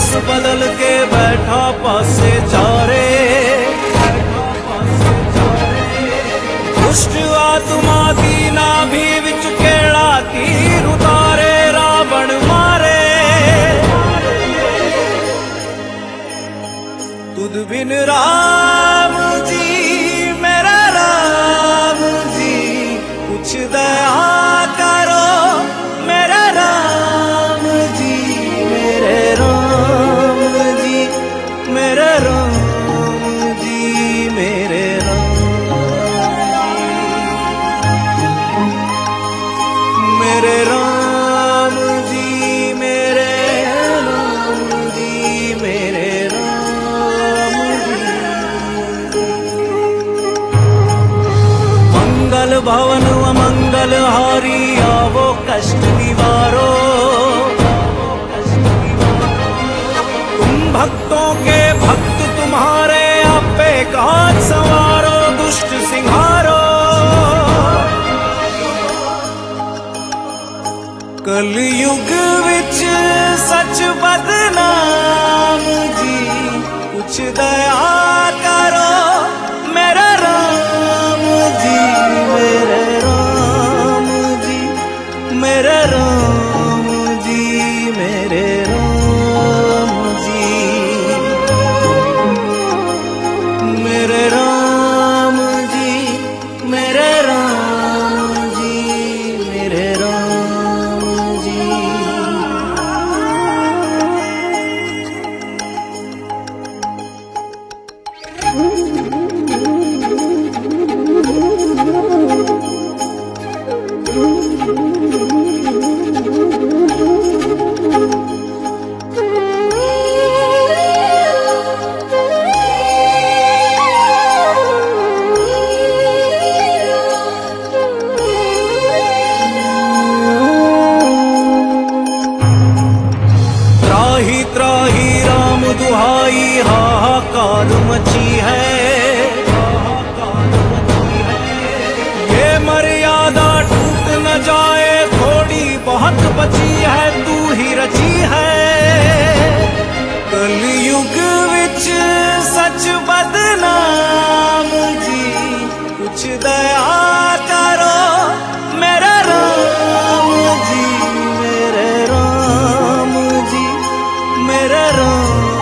भेस बदल के बैठा पासे जा रे, दुष्ट आत्मा की नाभि विच केड़ा तीर उतारे रावण मारे। तुद बिन राम जी मेरा राम जी, कुछ दया करो मेरा राम जी, मेरे राम जी, मेरे राम जी, मेरे राम, मेरे राम जी, मेरे राम जी, मेरे राम जी। मंगल भवन अमंगल हारी आवो कष्ट निवारो, तुम भक्तों के भक्त तुम्हारे आपे काज संवारो, दुष्ट सिंहारो। कलयुग विच सच बदनाम जी, कुछ दया करो मेरा राम जी, मेरे राम जी, मेरे राम जी, मेरे राम जी, मेरे राम जी, मेरे राम जी, मेरे राम जी। त्राही त्राही राम दुहाई, हाहाकार मची है, ये मर्यादा टूट न जाए, थोड़ी बहुत बची है, तू ही रची है। कलयुग विच सच बदनाम जी, कुछ दया करो मेरा राम जी, मेरे राम जी, मेरा राम